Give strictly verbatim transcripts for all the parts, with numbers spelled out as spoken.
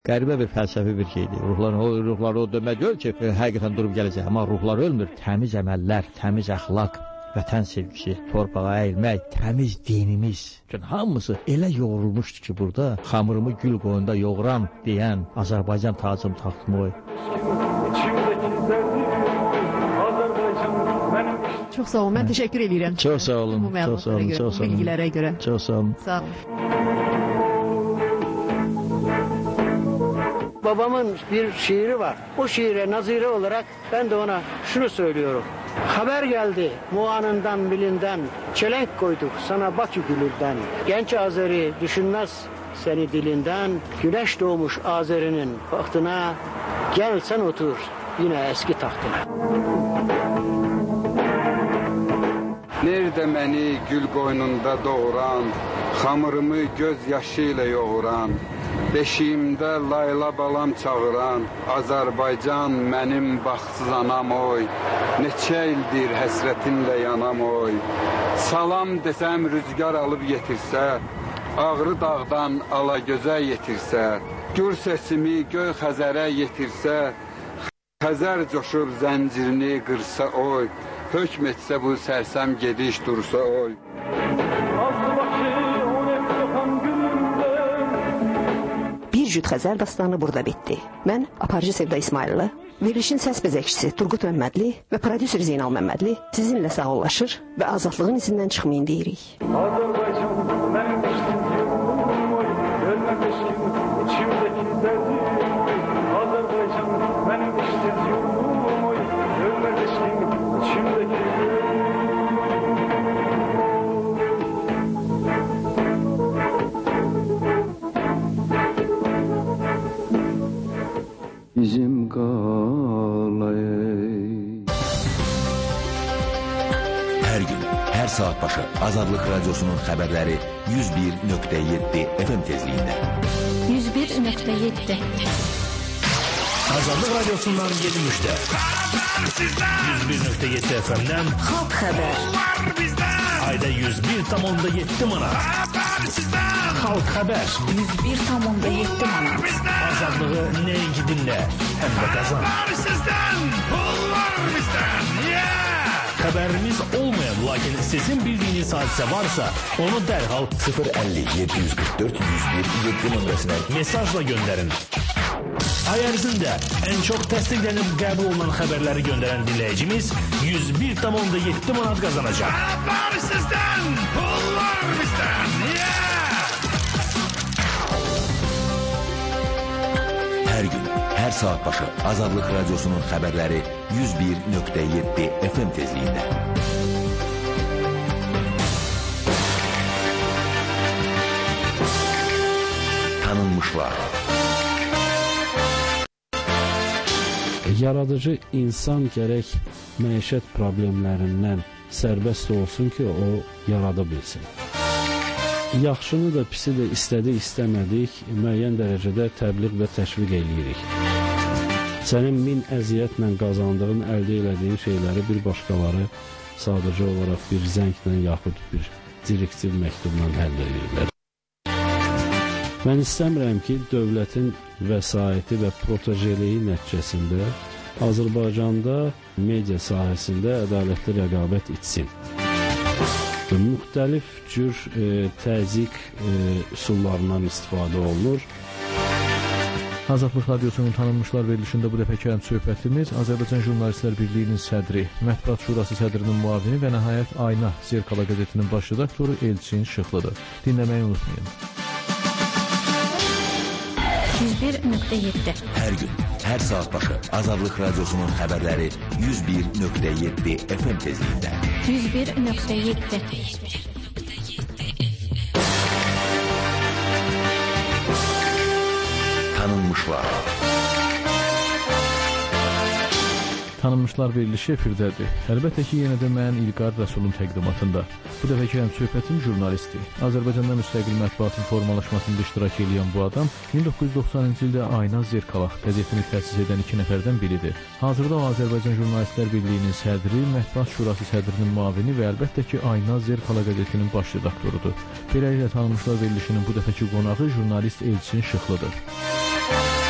Qəribə bir fəlsəfi bir şeydir. Ruhlar, o ruhlar o demək deyil ki, həqiqətən durub gələcək. Amma ruhlar ölmür. Təmiz əməllər, təmiz əxlaq, vətən sevgisi, torpağa əyilmək, təmiz dinimiz. Çünki hamısı elə yoğrulmuşdu ki, burada xamırımı gül qoyunda yoğuran deyən Azərbaycan tacım taxtım oy. Çox sağ olun, mən təşəkkür edirəm. Çox sağ olun, çox sağ olun, çox sağ olun. Bilgilərə görə. Çox sağ olun. Sağ olun. Babamın bir şiiri var. O şiire nazire olarak ben de ona şunu söylüyorum. Haber geldi Muan'ından bilinden, çelenk koyduk sana Bakü gülünden. Genç Azeri düşünmez seni dilinden, güneş doğmuş Azeri'nin bahtına, gel sen otur yine eski tahtına. Nerede beni gül qoynunda doğuran, xamırımı göz yaşı ilə yoğuran, beşiyimdə layla balam çağıran, Azərbaycan mənim baxsız anam oy, neçə ildir həsrətinlə yanam oy. Salam desəm rüzgar alıb yetirsə, Ağrı dağdan ala gözə yetirsə, gür sesimi göy Xəzərə yetirsə, Xəzər coşub zəncirini qırsa oy, hökm etsə bu sərsəm gediş dursa oy. Bir cüt Xəzər dastanı burada bitdi. Mən aparıcı Sevda İsmaillı, verilişin səs bezəkçisi Turqut Məmmədli və prodüser Zeynal Məmmədli sizinlə sağollaşır və azadlığın izindən çıxmayın deyirik. Azərbaycan mənim işdim oy, ölməmişim içimdəki dərdim. Azərbaycan mənim işdim oy, ölməmişim içimdəki Bizim qalay. Hər gün, hər saat başı Azadlıq Radyosu'nun xəbərləri yüz bir nöqtə yeddi F M tezliyində. yüz bir nöqtə yeddi Azadlıq Radyosu'ndan yedi müjdə. yüz bir nöqtə yeddi F M'dən Xalq xəbər. Ayda yüz bir tam onda yeddi manat. Xalq xəbər. yüz bir tam onda yeddi manat. Azadlığı nəinki dinlə, həm də qazan. Xəbərimiz olmayan, lakin sizin bildiyiniz hadisə varsa, onu dərhal sıfır əlli yeddi yüz qırx dörd yüz bir yeddi nömrəsinə mesajla göndərin. Ay ərzində ən çox təsdiqlənib qəbul olunan xəbərləri göndərən dinləyicimiz yüz bir tam onda yeddi manat qazanacaq. Xəbər sizdən, pullar bizdən. Hər gün, hər saat başı Azadlıq Radyosu'nun xəbərləri yüz bir nöqtə yeddi F M tezliyində. Tanınmışlar. Yaradıcı insan gərək məişət problemlərindən sərbəst olsun ki, o yarada bilsin. Yaxşını da, pisi də istədik, istəmədik, müəyyən dərəcədə təbliğ və təşviq eləyirik. Sənin min əziyyətlə qazandığın, əldə elədiyin şeyləri bir başqaları sadəcə olaraq bir zənglə yaxud bir direktiv məktubla əldə edirlər. Mən istəmirəm ki, dövlətin vəsaiti və protojeliyi nəticəsində Azərbaycanda media sahəsində ədalətli rəqabət itsin. Müxtəlif cür e, təzyiq e, üsullarından istifadə olunur. Azadlıq Radyosu'nun tanınmışlar verilişində bu dəfəki həm söhbətimiz Azərbaycan Jurnalistlər Birliyinin sədri, Mətbuat Şurası sədrinin muavini və nəhayət Ayna Zirkala qəzetinin baş redaktoru Elçin Şıxlıdır. Dinləməyi unutmayın. yüz bir nöqtə yeddi Hər gün, hər saat başı Azadlıq Radyosu'nun xəbərləri yüz bir nöqtə yeddi F M tezliyində. yüz bir nöqtə yeddi Tanınmışlar. Tanınmışlar verilişi efirdədir. Əlbəttə ki, yenə də mən İlqar Rəsulun təqdimatında. Bu dəfəki həm söhbətim jurnalistdir. Azərbaycanda müstəqil mətbuatın formalaşmasında iştirak edən bu adam min doqquz yüz doxsanıncı ildə Ayna Zirkala qəzetini təsis edən iki nəfərdən biridir. Hazırda o Azərbaycan Jurnalistlər Birliyinin sədri, Mətbuat Şurası sədrinin muavini və əlbəttə ki, Ayna Zirkala qəzetinin baş redaktorudur. Beləliklə tanınmışlar verilişinin bu dəfəki qonağı jurnalist Elçin Şıxlıdır.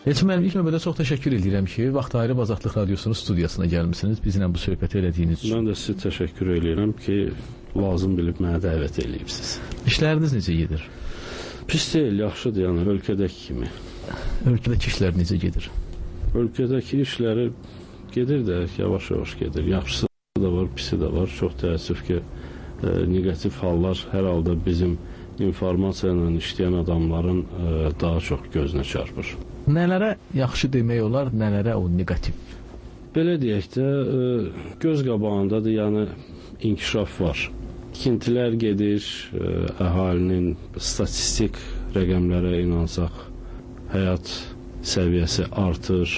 Elçin müəllim, ilk növbədə çox təşəkkür edirəm ki, vaxt ayırıb Azadlıq Radiosunun studiyasına gəlmisiniz, bizimlə bu söhbəti elədiyiniz üçün. Mən də sizə təşəkkür edirəm ki, lazım bilib mənə dəvət eləyibsiniz. İşləriniz necə gedir? Pis deyil, yaxşıdır, yəni ölkədəki kimi. Ölkədəki işlər necə gedir? Ölkədəki işləri gedir də, yavaş-yavaş gedir. Yaxşısı da var, pisi də var. Çox təəssüf ki, e, negativ hallar hər halda bizim informasiya ilə işləyən adamların e, daha çox gözünə çarpır. Nələrə yaxşı demək olar, nələrə o negativ? Belə deyək də, e, göz qabağındadır, yəni inkişaf var. Tikintilər gedir, e, əhalinin statistik rəqəmlərə inansaq, həyat səviyyəsi artır.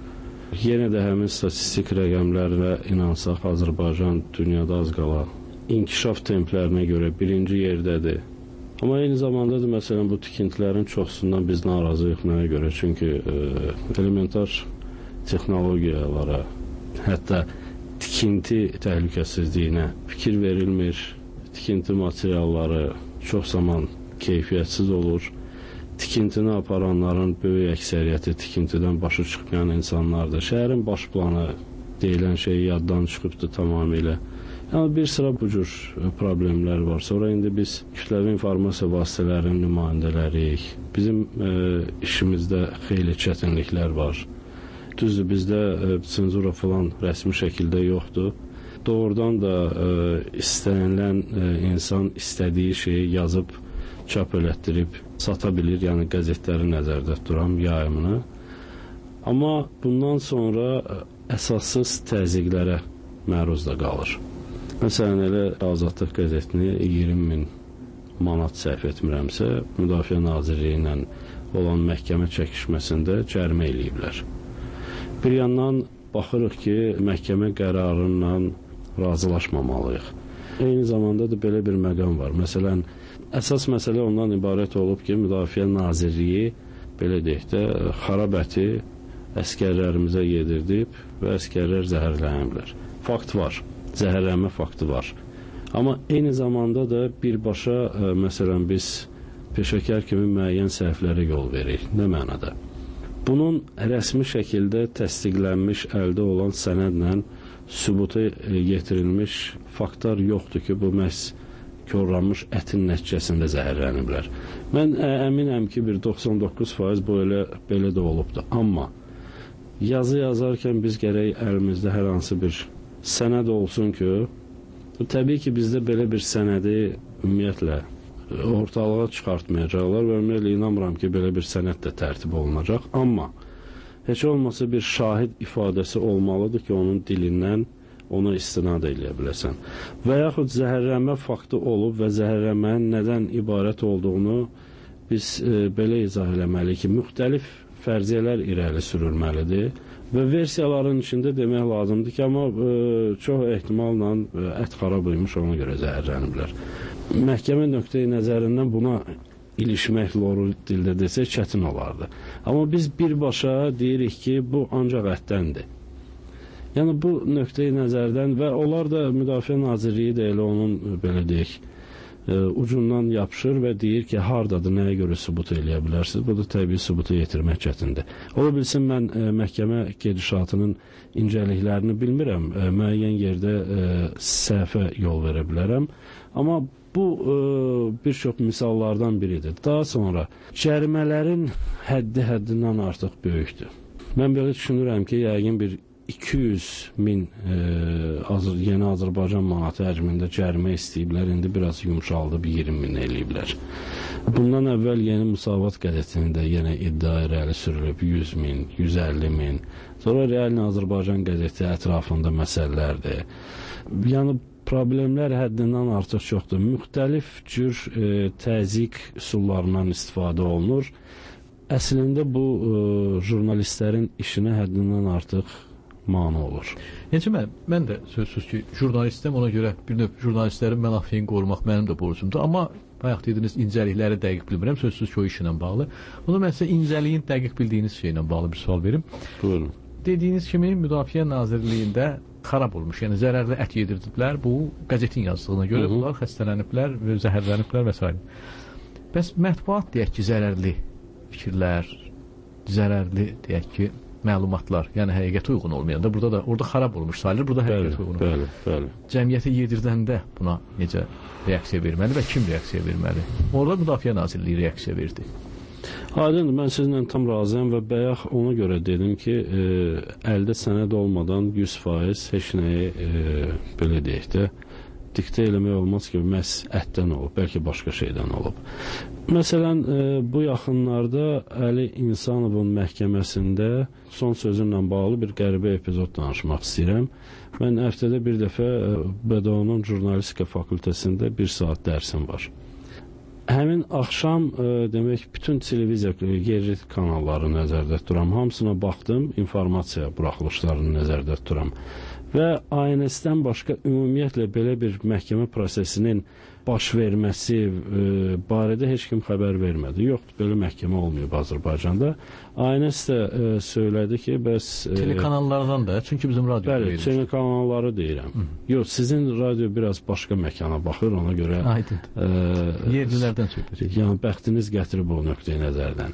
Yenə də həmin statistik rəqəmlərlə inansaq, Azərbaycan dünyada az qala inkişaf templərinə görə birinci yerdədir. Amma eyni zamanda da məsələn bu tikintilərin çoxsundan biz narazıyıq mənə görə. Çünki e, elementar texnologiyalara, hətta tikinti təhlükəsizliyinə fikir verilmir. Tikinti materialları çox zaman keyfiyyətsiz olur. Tikintini aparanların böyük əksəriyyəti tikintidən başı çıxmayan insanlardır. Şəhərin baş planı deyilən şey yaddan çıxıbdır tamamilə. Yəni bir sıra bu cür problemlər var. Sonra indi biz kütləvi informasiya vasitələrinin nümayəndələriyik. Bizim e, işimizdə xeyli çətinliklər var. Düzdür, bizdə e, senzura falan rəsmi şəkildə yoxdur. Doğrudan da e, istənilən e, insan istədiyi şeyi yazıb, çap elətdirib sata bilir, yəni qəzetləri nəzərdə tuturam, yayımını. Amma bundan sonra e, əsassız təzyiqlərə məruz da qalır. Məsələn, elə Azadlıq qəzetini iyirmi min manat səhv etmirəmsə, Müdafiə Nazirliyi ilə olan məhkəmə çəkişməsində cərimə eləyiblər. Bir yandan baxırıq ki, məhkəmə qərarıyla razılaşmamalıyıq. Eyni zamanda da belə bir məqam var. Məsələn, əsas məsələ ondan ibarət olub ki, Müdafiə Nazirliyi, belə deyək də, xarab əti əskərlərimizə yedirdib və əskərlər zəhərləniblər. Fakt var. Zəhərlənmə faktı var. Amma eyni zamanda da birbaşa, ə, məsələn, biz peşəkar kimi müəyyən səhvlərə yol veririk. Nə mənada? Bunun rəsmi şəkildə təsdiqlənmiş, əldə olan sənədlə sübuta yetirilmiş faktlar yoxdur ki, bu məhz korlanmış ətin nəticəsində zəhərləniblər. Mən ə, əminəm ki, bir doxsan doqquz faiz bu elə, belə də olubdur. Amma yazı yazarkən biz gərək əlimizdə hər hansı bir sənəd olsun ki, təbii ki, bizdə belə bir sənədi ümumiyyətlə ortalığa çıxartmayacaqlar və ümumiyyətlə inanmıram ki, belə bir sənəd də tərtib olunacaq. Amma heç olmasa bir şahid ifadəsi olmalıdır ki, onun dilindən ona istinad eləyə biləsən. Və yaxud zəhərlənmə faktı olub və zəhərlənmənin nədən ibarət olduğunu biz e, belə izah eləməliyik ki, müxtəlif fərziyyələr irəli sürülməlidir. Və versiyaların içində demək lazımdır ki, amma e, çox ehtimalla e, ət xarab olmuş, ona görə zəhərləniblər. Məhkəmə nöqteyi nəzərindən buna ilişmək loru dildə desək çətin olardı. Amma biz birbaşa deyirik ki, bu ancaq ətdəndir. Yəni bu nöqteyi nəzərdən və onlar da Müdafiə Nazirliyi də elə onun belə deyək, ucundan yapışır və deyir ki, hardadır, nəyə görə sübut eləyə bilərsiniz? Bu da təbii sübuta yetirmək çətindir. Ola bilsin, mən ə, məhkəmə gedişatının incəliklərini bilmirəm, ə, müəyyən yerdə ə, səhvə yol verə bilərəm. Amma bu ə, bir çox misallardan biridir. Daha sonra cərimələrin həddi həddindən artıq böyükdür. Mən belə düşünürəm ki, yəqin bir iki yüz min e, Azər, yeni Azərbaycan manatı həcmində cərimə istəyiblər, indi biraz yumşaldıb iyirmi min eləyiblər. Bundan əvvəl Yeni Müsavat qəzetində yenə iddia irəli sürülüb yüz min, yüz əlli min. Sonra Realni Azərbaycan qəzeti ətrafında məsələlərdir. Yəni problemlər həddindən artıq çoxdur. Müxtəlif cür e, təzyiq üsullarından istifadə olunur. Əslində bu e, jurnalistlərin işinə həddindən artıq mane olur. Necə mən, mən də sözsüz ki, jurnalistəm, ona görə bir növ jurnalistlərin mənafeyini qorumaq mənim də borcumdur. Amma bayaq dediniz, incəlikləri dəqiq bilmirəm, sözsüz ki, o işlə bağlı. Onu mən sizə incəliyin dəqiq bildiyiniz şeylə bağlı bir sual verim. Buyurun. Dediyiniz kimi Müdafiə Nazirliyində xarab olmuş, yəni zərərli ət yedirdiblər. Bu qəzetin yazdığına görə Hı -hı. bunlar xəstələniblər, zəhərləniblər və s. Bəs mətbuat deyək ki, zərərli fikirlər, zərərli, deyək ki, məlumatlar, yəni həqiqətə uyğun olmayanda burada da orada xarab olmuş sayılır, burada həqiqətə uyğun olmalı. Bəli, bəli. Cəmiyyətə yedirdəndə buna necə reaksiya verməli və kim reaksiya verməli? Orada Müdafiə Nazirliyi reaksiya verdi. Aydındır, mən sizinlə tam razıyam və bayaq ona görə dedim ki, e, əldə sənəd olmadan yüz faiz heç nəyi e, belə deyək də diktə eləmək olmaz ki, məhz ətdən olub, bəlkə başqa şeydən olub. Məsələn, e, bu yaxınlarda Əli İnsanovun məhkəməsində son sözümlə bağlı bir qəribə epizod danışmaq istəyirəm. Mən həftədə bir dəfə e, B D O-nun jurnalistika fakültəsində bir saat dərsim var. Həmin axşam e, demək bütün televiziya yerli kanalları nəzərdə tuturam. Hamısına baxdım, informasiya buraxılışlarını nəzərdə tuturam. Və A N S-dən başqa ümumiyyətlə belə bir məhkəmə prosesinin baş verməsi e, barədə heç kim xəbər vermədi. Yoxdur, belə məhkəmə olmayıb Azərbaycanda. A N S də e, söylədi ki, bəs... E, telekanallardan da, çünki bizim radio bəli, verilir. Telekanalları deyirəm. Hı. Yox, sizin radio biraz başqa məkana baxır, ona görə... Aydın. E, Yerlilərdən söhbət. Yəni, bəxtiniz gətirib o nöqteyi nəzərdən.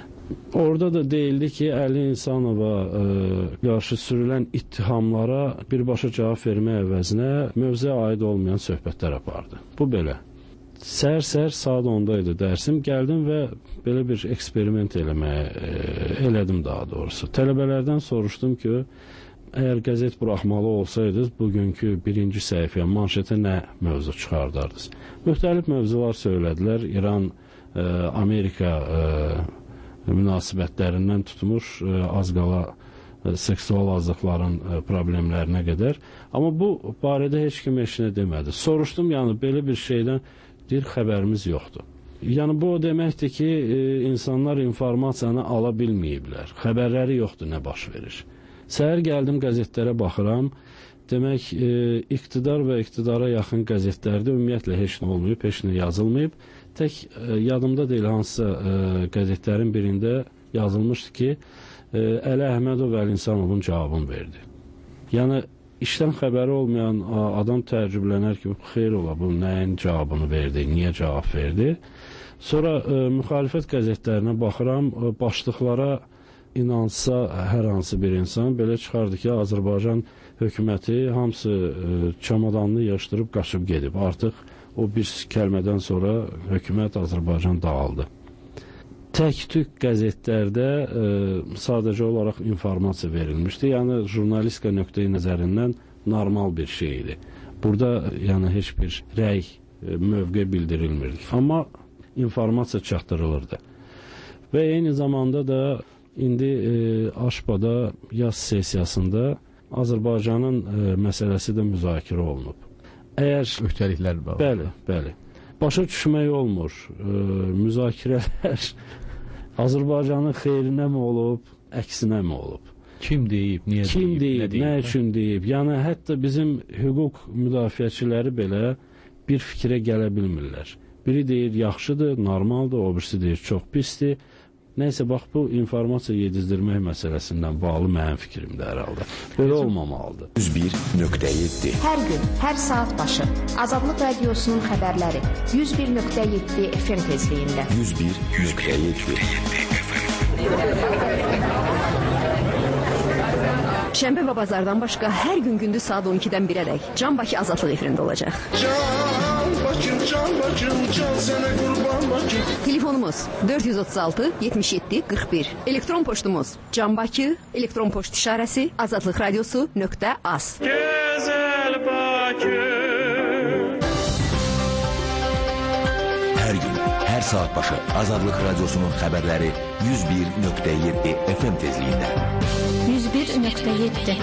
Orada da deyildi ki, Əli İnsanova e, qarşı sürülən ittihamlara birbaşa cavab vermək əvəzinə mövzuya aid olmayan söhbətlər apardı. Bu belə. Səhər-səhər saat onda idi dərsim. Gəldim və belə bir eksperiment eləməyə e, elədim daha doğrusu. Tələbələrdən soruşdum ki, əgər qəzet buraxmalı olsaydınız, bugünkü birinci səhifəyə, manşetə nə mövzu çıxardardınız? Müxtəlif mövzular söylədilər. İran, e, Amerika e, münasibətlərindən tutmuş az qala seksual azlıqların problemlərinə qədər. Amma bu barədə heç kim heç nə demədi. Soruşdum, yəni belə bir şeydən bir xəbərimiz yoxdur. Yəni bu o deməkdir ki, insanlar informasiyanı ala bilməyiblər. Xəbərləri yoxdur nə baş verir. Səhər gəldim qəzetlərə baxıram. Demək, iqtidar və iqtidara yaxın qəzetlərdə ümumiyyətlə heç nə olmayıb, heç nə yazılmayıb. Tək e, yadımda deyil, hansısa e, qəzetlərin birində yazılmışdı ki, e, Əli Əhmədov Əli İnsanovun cavabını verdi. Yəni, işdən xəbəri olmayan adam təəccüblənər ki, xeyr ola, bu nəyin cavabını verdi, niyə cavab verdi. Sonra e, müxalifət qəzetlərinə baxıram, e, başlıqlara inansa hər hansı bir insan belə çıxardı ki, Azərbaycan hökuməti hamısı e, çamadanını yığışdırıb qaçıb gedib. Artıq o bir kəlmədən sonra hökumət Azərbaycan dağıldı. Tək-tük qəzetlərdə e, sadəcə olaraq informasiya verilmişdi. Yəni, jurnalistika nöqteyi nəzərindən normal bir şey idi. Burada yəni, heç bir rəy, e, mövqe bildirilmirdi. Amma informasiya çatdırılırdı. Və eyni zamanda da indi e, Aşbada yaz sessiyasında Azərbaycanın e, məsələsi də müzakirə olunub. Əgər öhdəliklər var. Bəli, bəli. Başa düşmək olmur. E, müzakirələr Azərbaycanın xeyrinə mi olub, əksinə mi olub? Kim deyib, niyə Kim deyib, deyib, nə deyib? Nə üçün deyib? Yəni hətta bizim hüquq müdafiəçiləri belə bir fikrə gələ bilmirlər. Biri deyir yaxşıdır, normaldır, o birisi deyir çox pisdir. Nəysə, bax, bu informasiya yedizdirmək məsələsindən bağlı mənim fikrimdir hər halda. Belə olmamalıdır. yüz bir nöqtə yeddi Hər gün, hər saat başı Azadlıq Radiosunun xəbərləri yüz bir nöqtə yeddi F M tezliyində. yüz bir nöqtə yeddi Şənbə və bazardan başqa hər gün gündüz saat on ikidən birədək Can Bakı Azadlıq efirində olacaq. Can Bakım, Can Bakım, Can sənə qurban Bakım. Telefonumuz dörd yüz otuz altı yetmiş yeddi qırx bir. Elektron poçtumuz Can Bakı, elektron poçt işarəsi azadlıq radiosu nöqtə az. Gözəl Bakım. Hər gün, hər saat başı Azadlıq Radiosunun xəbərləri yüz bir nöqtə yeddi F M tezliyində. yüz bir nöqtə yeddi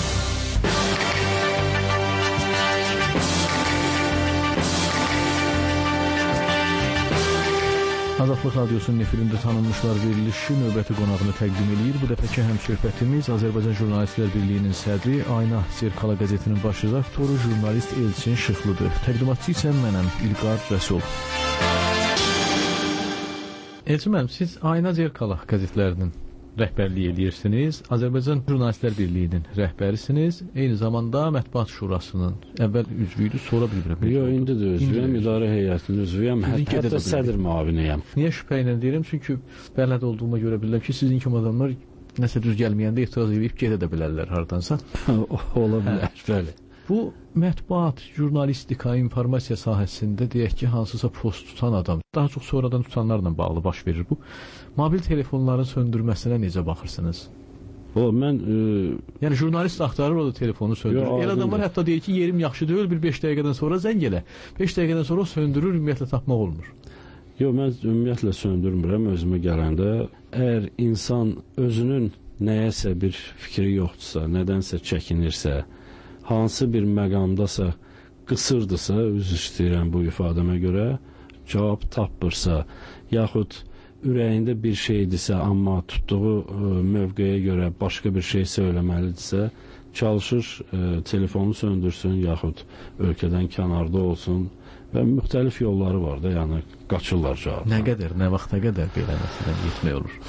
Azadlıq Radiosunun efirində tanınmışlar verilişi növbəti qonağını təqdim edir. Bu dəfəki həmsöhbətimiz Azərbaycan Jurnalistlər Birliyinin sədri, Ayna Zerkala qəzetinin baş redaktoru, jurnalist Elçin Şıxlıdır. Təqdimatçı isə mənəm, İlqar Rəsul. Elçin mənim, siz Ayna Zerkala qəzetlərinin rəhbərlik edirsiniz. Azərbaycan Jurnalistlər Birliyinin rəhbərisiniz. Eyni zamanda Mətbuat Şurasının əvvəl üzvüydü, sonra bilmirəm. Yox, indi də üzvüyəm, idarə heyətinin üzvüyəm, hətta, hətta sədr müaviniyəm. Niyə şübhə ilə deyirəm? Çünki bələd olduğuma görə bilirəm ki, sizin kimi adamlar nəsə düz gəlməyəndə etiraz edib gedə də bilərlər hardansa. Ola bilər, bəli. Bu mətbuat, jurnalistika, informasiya sahəsində deyək ki, hansısa post tutan adam, daha çox sonradan tutanlarla bağlı baş verir bu. Mobil telefonların söndürməsinə necə baxırsınız? O, mən... E... Yəni, jurnalist axtarır, o da telefonu söndürür. El adamlar hətta deyir ki, yerim yaxşı deyil, bir beş dəqiqədən sonra zəng elə. beş dəqiqədən sonra söndürür, ümumiyyətlə tapmaq olmur. Yox, mən ümumiyyətlə söndürmürəm özümə gələndə. Əgər insan özünün nəyəsə bir fikri yoxdursa, nədənsə çəkinirsə, hansı bir məqamdasa qısırdısa, üzr istəyirəm bu ifadəmə görə, cavab tapmırsa, yaxud ürəyində bir şeydirsə, amma tutduğu ə, mövqeyə görə başqa bir şey söyləməlidirsə, çalışır, ə, telefonu söndürsün, yaxud ölkədən kənarda olsun və müxtəlif yolları var da, yəni qaçırlar cavabdan. Nə qədər, nə vaxta qədər belə məsələn yetmək olur?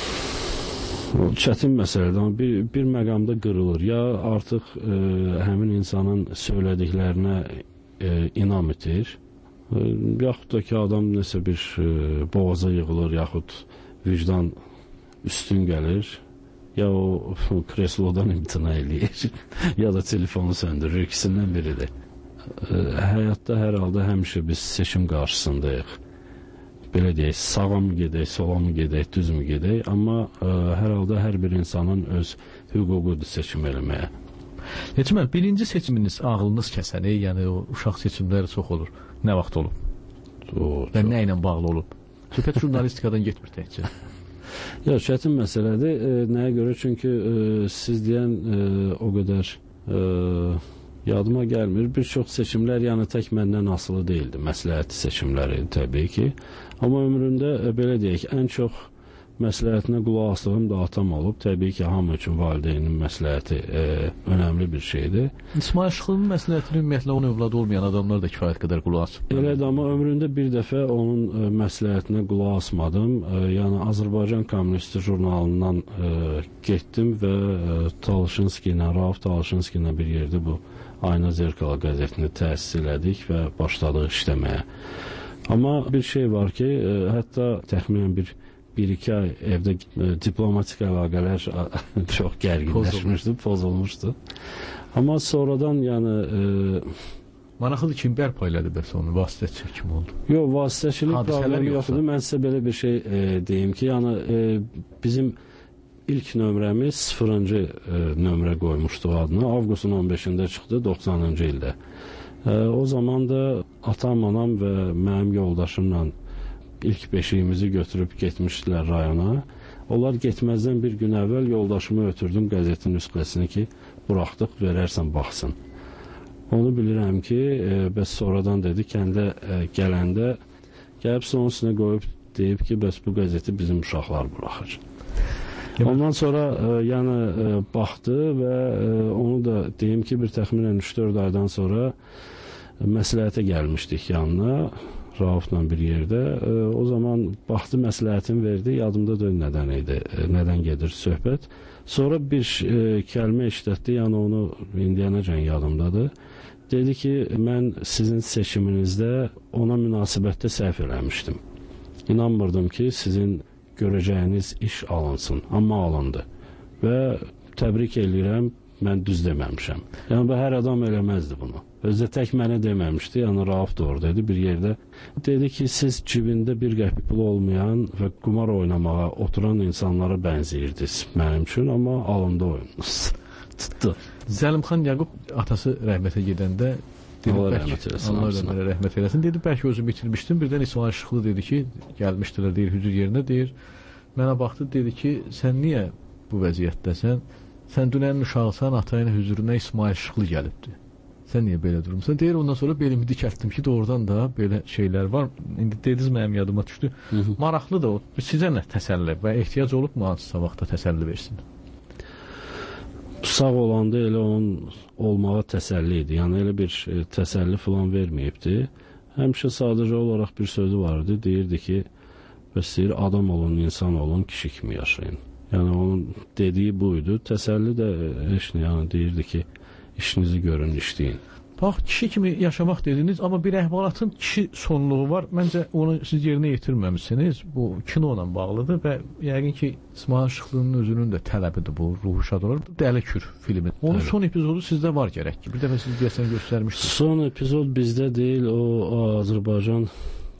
Çətin məsələdir, amma bir, bir məqamda qırılır. Ya artıq e, həmin insanın söylədiklərinə e, inam etir, e, yaxud da ki, adam nəsə bir e, boğaza yığılır, yaxud vicdan üstün gəlir, ya o kreslodan imtina eləyir, ya da telefonu söndürür, ikisindən biridir. E, həyatda hər halda həmişə biz seçim qarşısındayıq. Belə deyək, sağa mı gedək, sola mı gedək, düz mü gedək, amma ə, hər halda hər bir insanın öz hüququdur seçim eləməyə. Necməl, birinci seçiminiz ağlınız kəsəni, yəni o uşaq seçimləri çox olur. Nə vaxt olub? O, və nə ilə bağlı olub? Söhbət jurnalistikadan getmir təkcə. Ya, çətin məsələdir. E, nəyə görə? Çünki e, siz deyən e, o qədər e, yadıma gəlmir. Bir çox seçimlər yəni tək məndən asılı deyildi. Məsləhəti seçimləri təbii ki. Amma ömrümdə e, belə deyək, ən çox məsləhətinə qulaq asdığım da atam olub. Təbii ki, hamı üçün valideynin məsləhəti e, önəmli bir şeydir. İsmail Şıxlının məsləhətini ümumiyyətlə onun övladı olmayan adamlar da kifayət qədər qulaq asıb. Elədir, amma ömrümdə bir dəfə onun e, məsləhətinə qulaq asmadım. E, yəni Azərbaycan Kommunisti jurnalından e, getdim və e, Talışinski ilə, Rauf Talışinski ilə bir yerdə bu Ayna Zerkala qəzetini təsis elədik və başladıq işləməyə. Amma bir şey var ki, e, hətta təxminən bir bir-iki ay evdə e, diplomatik əlaqələr çox gərginləşmişdi, pozulmuşdu. Amma sonradan yəni... E, Maraqlıdır kim bərpa elədi bəs onu, vasitəçi kim oldu? Yox, vasitəçilik problemi yoxdur. Mən sizə belə bir şey e, deyim ki, yəni e, bizim ilk nömrəmiz sıfırıncı e, nömrə qoymuşduq adını. Avqustun on beşində çıxdı, doxsanıncı ildə. E, o zaman da atam, anam və mənim yoldaşımla ilk beşiyimizi götürüb getmişdilər rayona. Onlar getməzdən bir gün əvvəl yoldaşımı ötürdüm qəzetin nüsxəsini ki, buraxdıq, verərsən baxsın. Onu bilirəm ki, e, bəs sonradan dedi, kəndə e, gələndə gəlib son üstünə qoyub deyib ki, bəs bu qəzeti bizim uşaqlar buraxır. Ondan sonra e, yəni e, baxdı və e, onu da deyim ki, bir təxminən üç-dörd aydan sonra e, məsləhətə gəlmişdik yanına, Raufla bir yerdə. E, o zaman baxdı, məsləhətini verdi, yadımda da nədən idi, e, nədən gedir söhbət. Sonra bir e, kəlmə işlətdi, yəni onu indiyənəcən yadımdadır. Dedi ki, mən sizin seçiminizdə ona münasibətdə səhv eləmişdim. İnanmırdım ki, sizin görəcəyiniz iş alınsın, amma alındı. Və təbrik eləyirəm, mən düz deməmişəm. Yəni, hər adam eləməzdi bunu. Özdə tək mənə deməmişdi, yəni Rauf da oradaydı bir yerdə. Dedi ki, siz cibində bir qəpik pulu olmayan və qumar oynamağa oturan insanlara bənziyirdiniz mənim üçün, amma alında oyununuz. Tutdu. Zəlimxan Yaqub atası rəhmətə gedəndə Allah rəhmət eləsin. Allah rəhmət eləsin. Dedi, bəlkə özüm bitirmişdim. Birdən İsmail Şıxlı dedi ki, gəlmişdilər, deyir, hüzur yerinə, deyir. Mənə baxdı, dedi ki, sən niyə bu vəziyyətdəsən? Sən dünənin uşaqsan, atayın hüzuruna İsmail Şıxlı gəlibdi. Sən niyə belə durumsan? Deyir, ondan sonra belimi dikəltdim ki, doğrudan da belə şeylər var. İndi dediniz, mənim yadıma düşdü. Hı -hı. Maraqlı da o. Sizə nə təsəlli və ehtiyac olub mu hansısa vaxtda təsəlli versin? Sağ olanda elə onun olmağa təsəlli idi. Yəni elə bir e, təsəlli falan verməyibdi. Həmişə sadəcə olaraq bir sözü vardı. Deyirdi ki, bəs deyir, adam olun, insan olun, kişi kimi yaşayın. Yəni onun dediyi buydu. Təsəlli də heç nə, yəni deyirdi ki, işinizi görün, işləyin. Bax, kişi kimi yaşamaq dediniz, amma bir əhvalatın kişi sonluğu var. Məncə onu siz yerinə yetirməmişsiniz. Bu kino ilə bağlıdır və yəqin ki, İsmail Şıxlının özünün də tələbidir bu, Ruhu Şad olur. Dəli Kür filmi. Onun evet. Son epizodu sizdə var gərək ki. Bir dəfə siz deyəsən göstərmişdiniz. Son epizod bizdə deyil, o Azərbaycan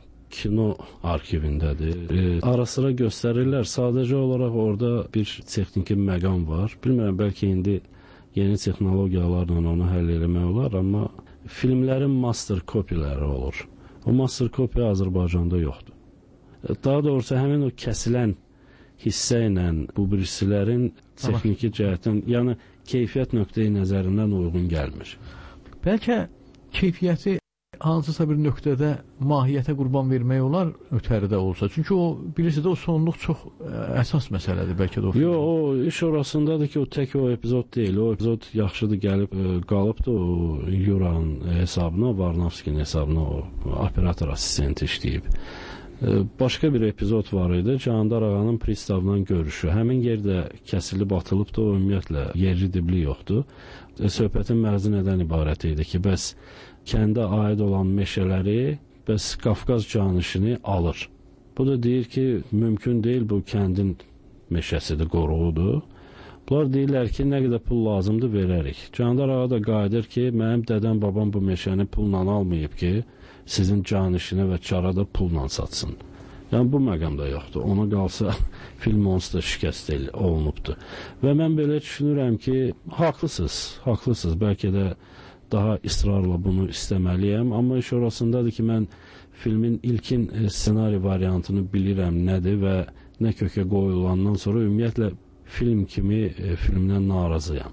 kino arxivindədir. E, ara sıra göstərirlər. Sadəcə olaraq orada bir texniki məqam var. Bilmirəm, bəlkə indi yeni texnologiyalarla onu həll eləmək olar, amma filmlərin master kopiləri olur. O master kopi Azərbaycanda yoxdur. Daha doğrusu həmin o kəsilən hissə ilə bu birisilərin texniki cəhətdən, yəni keyfiyyət nöqteyi nəzərindən uyğun gəlmir. Bəlkə keyfiyyəti hansısa bir nöqtədə mahiyyətə qurban vermək olar ötəridə olsa. Çünki o, bilirsiniz də o sonluq çox ə, əsas məsələdir bəlkə də o. Yox, o iş orasındadır ki, o tək o epizod deyil. O epizod yaxşıdır gəlib, ə, qalıbdır o Yuranın hesabına, Varnavskinin hesabına o operator assistenti işləyib. Ə, başqa bir epizod var idi, Candar ağanın pristavla görüşü. Həmin yerdə kəsilib atılıbdır, o ümumiyyətlə yerli dibli yoxdur. Ə, söhbətin məğzi nədən ibarət idi ki, bəs kəndə aid olan meşələri bəs Qafqaz canişini alır. Bu da deyir ki, mümkün deyil, bu kəndin meşəsidir, qoruğudur. Bunlar deyirlər ki, nə qədər pul lazımdır, verərik. Candar ağa da qayıdır ki, mənim dədəm, babam bu meşəni pulla almayıb ki, sizin canişinə və çara da pulla satsın. Yəni, bu məqamda yoxdur. Ona qalsa, film onsuz da şikəst olunubdur. Və mən belə düşünürəm ki, haqlısınız, haqlısınız. Bəlkə də daha israrla bunu istəməliyəm, amma iş orasındadır ki, mən filmin ilkin ssenari variantını bilirəm nədir və nə kökə qoyulandan sonra ümumiyyətlə film kimi e, filmdən narazıyam.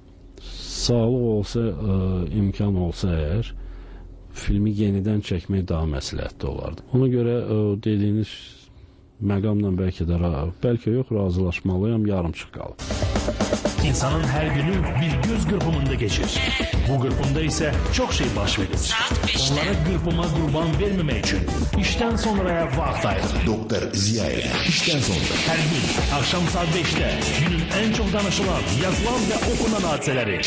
Sağlıq olsa, e, imkan olsa əgər, filmi yenidən çəkmək daha məsləhətli olardı. Ona görə e, dediyiniz məqamla bəlkə də, bəlkə yox, razılaşmalıyam, yarımçıq qalıb. İnsanın her günü bir göz kırpımında geçir. Bu kırpımda ise çok şey baş verir. Onlara kırpıma kurban vermemek için işten sonraya vakit ayırır. Doktor Ziya ile işten sonra. Her gün akşam saat beşte günün en çok danışılan, yazılan ve okunan hadiseleri.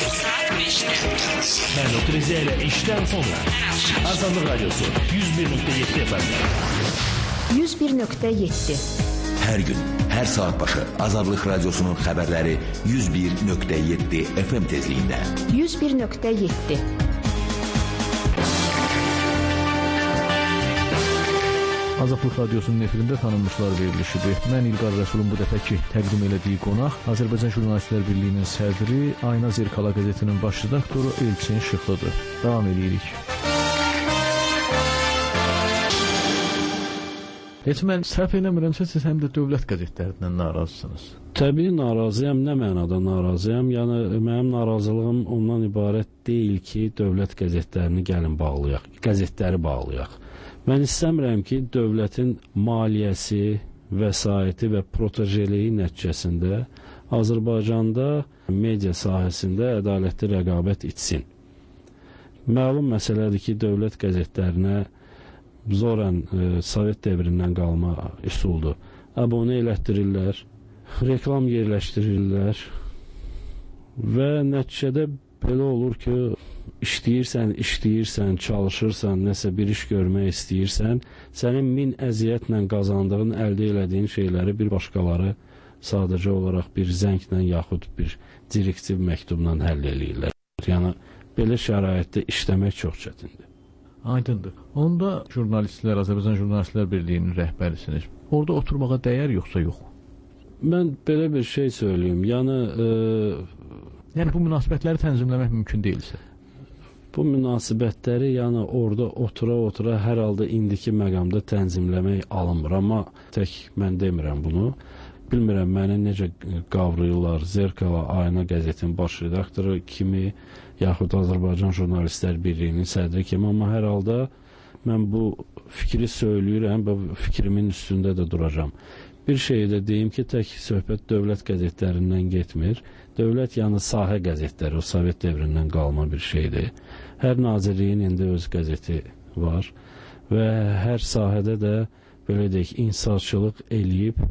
Ben Doktor Ziya ile işten sonra. Azadlık Radyosu yüz bir nokta yedi F M. yüz bir nokta yedi. Hər gün, hər saat başı Azadlıq Radyosunun xəbərləri yüz bir nöqtə yeddi F M tezliyində. yüz bir nöqtə yeddi. Azadlıq Radyosunun efirində tanınmışlar verilişidir. Mən İlqar Rəsulun bu dəfəki təqdim elədiyi qonaq Azərbaycan Jurnalistlər Birliyinin sədri, Ayna Zerkala qəzetinin baş redaktoru Elçin Şıxlıdır. Davam edirik. Heç mən səhv eləmirəmsə, siz həm də dövlət qəzetlərindən narazısınız. Təbii narazıyam, nə mənada narazıyam? Yəni, mənim narazılığım ondan ibarət deyil ki, dövlət qəzetlərini gəlin bağlayaq, qəzetləri bağlayaq. Mən istəmirəm ki, dövlətin maliyyəsi, vəsaiti və protojeliyi nəticəsində Azərbaycanda media sahəsində ədalətli rəqabət itsin. Məlum məsələdir ki, dövlət qəzetlərinə zorən e, Sovet devrindən qalma üsuldur. Abunə elətdirirlər, reklam yerləşdirirlər və nəticədə belə olur ki, işləyirsən, işləyirsən, çalışırsan, nəsə bir iş görmək istəyirsən, sənin min əziyyətlə qazandığın, əldə elədiyin şeyləri bir başqaları sadəcə olaraq bir zənglə yaxud bir direktiv məktubla həll eləyirlər. Yəni, belə şəraitdə işləmək çox çətindir. Aydındır. Onda jurnalistlər, Azərbaycan Jurnalistlər Birliyinin rəhbərisiniz. Orada oturmağa dəyər yoxsa yox? Mən belə bir şey söyləyeyim. Yəni, e, yəni bu münasibətləri tənzimləmək mümkün deyilsə. Bu münasibətləri yəni orada otura-otura hər halda indiki məqamda tənzimləmək alınmır. Amma tək mən demirəm bunu. Bilmirəm məni necə qavrayırlar. Zerkala Ayna qəzetinin baş redaktoru kimi, yaxud Azərbaycan Jurnalistlər Birliyinin sədri kimi, amma hər halda mən bu fikri söyləyirəm və fikrimin üstündə də duracam. Bir şeyi də deyim ki, tək söhbət dövlət qəzetlərindən getmir. Dövlət yəni sahə qəzetləri, o Sovet devrindən qalma bir şeydir. Hər nazirliyin indi öz qəzeti var və hər sahədə də belə deyək, insafçılıq eləyib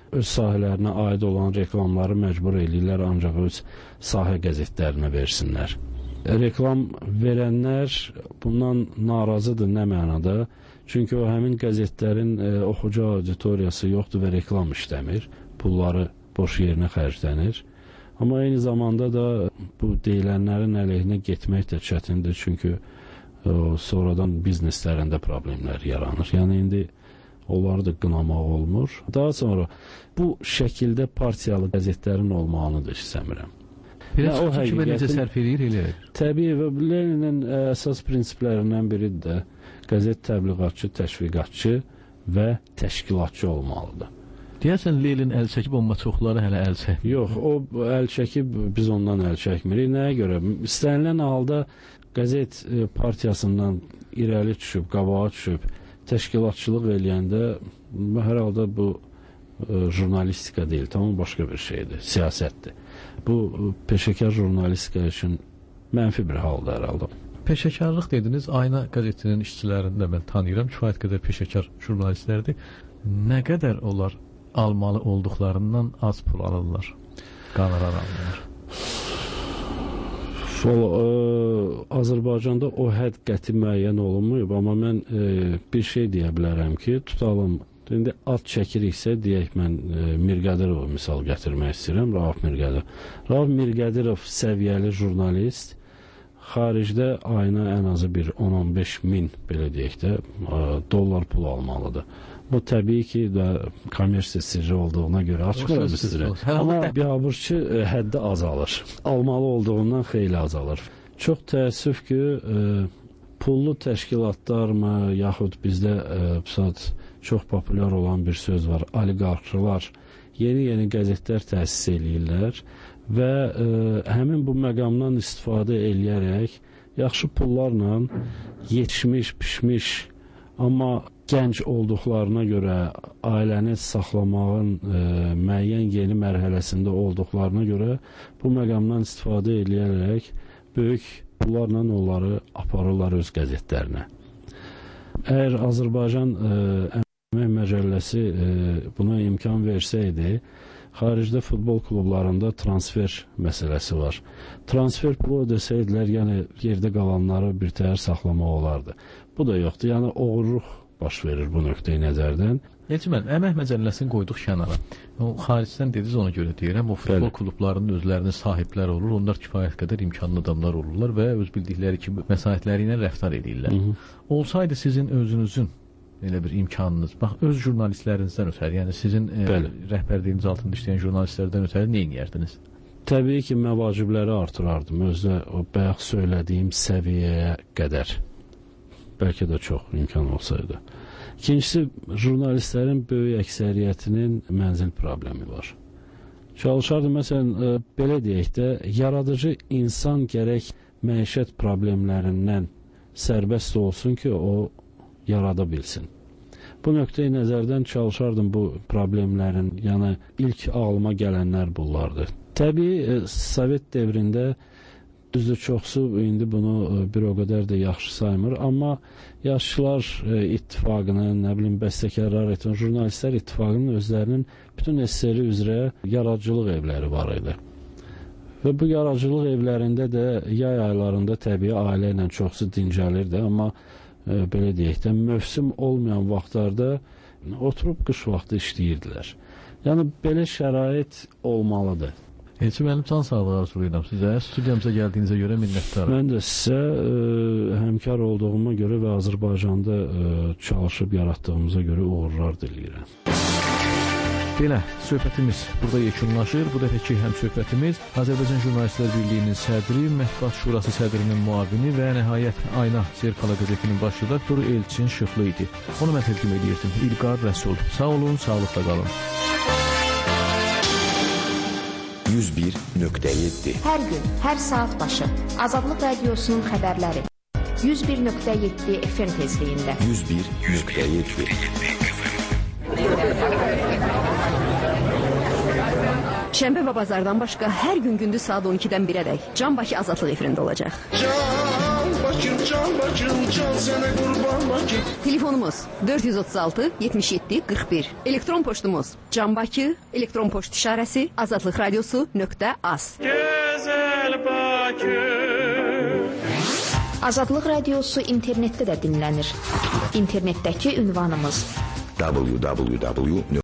öz sahələrinə aid olan reklamları məcbur eləyirlər, ancaq öz sahə qəzetlərinə versinlər. Reklam verənlər bundan narazıdır nə mənada? Çünki o həmin qəzetlərin e, oxucu auditoriyası yoxdur və reklam işləmir. Pulları boş yerinə xərclənir. Amma eyni zamanda da bu deyilənlərin əleyhinə getmək də çətindir. Çünki o, sonradan bizneslərində problemlər yaranır. Yəni indi onları da qınamaq olmur. Daha sonra bu şəkildə partiyalı qəzetlərin olmağını da istəmirəm. Biraz o kimi necə sərf edir, elə? Təbii və Leninin əsas prinsiplərindən biri də qəzet təbliğatçı, təşviqatçı və təşkilatçı olmalıdır. Deyəsən Lenin əl çəkib, amma çoxları hələ əl çəkmir. Yox, o əl çəkib, biz ondan əl çəkmirik. Nəyə görə? İstənilən halda qəzet partiyasından irəli düşüb, qabağa düşüb, təşkilatçılıq eləyəndə hər halda bu jurnalistika deyil, tamam başqa bir şeydir, siyasətdir. Bu, peşəkar jurnalistika üçün mənfi bir haldır hər halda. Peşəkarlıq dediniz, Ayna qəzetinin işçilərini də mən tanıyıram, kifayət qədər peşəkar jurnalistlərdir. Nə qədər onlar almalı olduqlarından az pul alırlar, qanorar alırlar? Sol, ə, Azərbaycanda o hədd qəti müəyyən olunmuyub, amma mən ə, bir şey deyə bilərəm ki, tutalım, İndi ad çəkiriksə, deyək mən e, Mirqədirov misal gətirmək istəyirəm, Rauf Mirqədirov. Rauf Mirqədirov səviyyəli jurnalist, xaricdə ayına ən azı bir on on beş min, belə deyək də, e, dollar pul almalıdır. Bu təbii ki, də kommersiya sirri olduğuna görə açmıram sizə. Amma biabırçı e, həddi azalır. Almalı olduğundan xeyli azalır. Çox təəssüf ki, e, pullu təşkilatlarmı, yaxud bizdə e, çox populyar olan bir söz var, oliqarxlar yeni-yeni qəzetlər təsis eləyirlər və e, həmin bu məqamdan istifadə eləyərək yaxşı pullarla yetişmiş, pişmiş, amma gənc olduqlarına görə ailəni saxlamağın e, müəyyən yeni mərhələsində olduqlarına görə bu məqamdan istifadə eləyərək böyük pullarla onları aparırlar öz qəzetlərinə. Əgər Azərbaycan e, Əmək Məcəlləsi e, buna imkan versəydi, xaricdə futbol klublarında transfer məsələsi var. Transfer pulu ödəsəydilər, yəni yerdə qalanları bir təhər saxlamaq olardı. Bu da yoxdur, yəni oğurluq baş verir bu nöqteyi nəzərdən. Elçimən, Əmək Məcəlləsini qoyduq kənara. O, xaricdən dediniz, ona görə deyirəm, o futbol Bəli. klublarının özlərinin sahibləri olur, onlar kifayət qədər imkanlı adamlar olurlar və öz bildikləri kimi məsahətləri ilə rəftar edirlər. Hı -hı. Olsaydı sizin özünüzün elə bir imkanınız, bax, öz jurnalistlərinizdən ötəri, yəni sizin e, rəhbərliyiniz altında işləyən jurnalistlərdən ötəri nə edərdiniz? Təbii ki, məvacibləri artırardım, özdə o bayaq söylədiyim səviyyəyə qədər. Bəlkə də çox imkan olsaydı. İkincisi, jurnalistlərin böyük əksəriyyətinin mənzil problemi var. Çalışardım, məsələn, e, belə deyək də, yaradıcı insan gərək məişət problemlərindən sərbəst olsun ki, o yarada bilsin. Bu nöqteyi nəzərdən çalışardım bu problemlərin, yəni ilk ağlıma gələnlər bunlardır. Təbii, e, Sovet devrində düzdür, çoxsu indi bunu e, bir o qədər də yaxşı saymır, amma Yaşlılar e, İttifaqının, nə bilim, bəstəkarlar etin, jurnalistlər İttifaqının özlərinin bütün eseri üzrə yaradıcılıq evləri var idi. Və bu yaradıcılıq evlərində də yay aylarında təbii ailə ilə çoxsu dincəlirdi, amma e, belə deyək də, mövsüm olmayan vaxtlarda oturub qış vaxtı işləyirdilər. Yəni, belə şərait olmalıdır. Elçi, mənim can sağlığı arzulayıram sizə. Studiyamıza gəldiyinizə görə minnətdaram. Mən də sizə e, həmkar olduğuma görə və Azərbaycanda e, çalışıb yaratdığımıza görə uğurlar diləyirəm. Belə, söhbətimiz burada yekunlaşır. Bu dəfəki həm söhbətimiz Azərbaycan Jurnalistlər Birliyinin sədri, Mətbuat Şurası sədrinin müavini və nəhayət Ayna Zerkala qəzetinin baş redaktoru Elçin Şıxlı idi. Onu mən təqdim edirdim. İlqar Rəsul. Sağ olun, sağlıqla qalın. yüz bir nöqtə yeddi Hər gün, hər saat başı Azadlıq Radiosunun xəbərləri yüz bir nöqtə yeddi F M tezliyində. yüz bir nöqtə yeddi Şənbə və bazardan başqa hər gün gündüz saat on ikidən birədək Can Bakı Azadlıq efirində olacaq. Can! can Bakım, can Bakım, can sənə qurban Bakım. Telefonumuz dörd yüz otuz altı yetmiş yeddi qırx bir. Elektron poçtumuz canbakı, elektron poçt işarəsi azadlıqradiosu nöqtə az. Gözəl Bakım. Azadlıq Radiosu internetdə də dinlənir. İnternetdəki ünvanımız w w w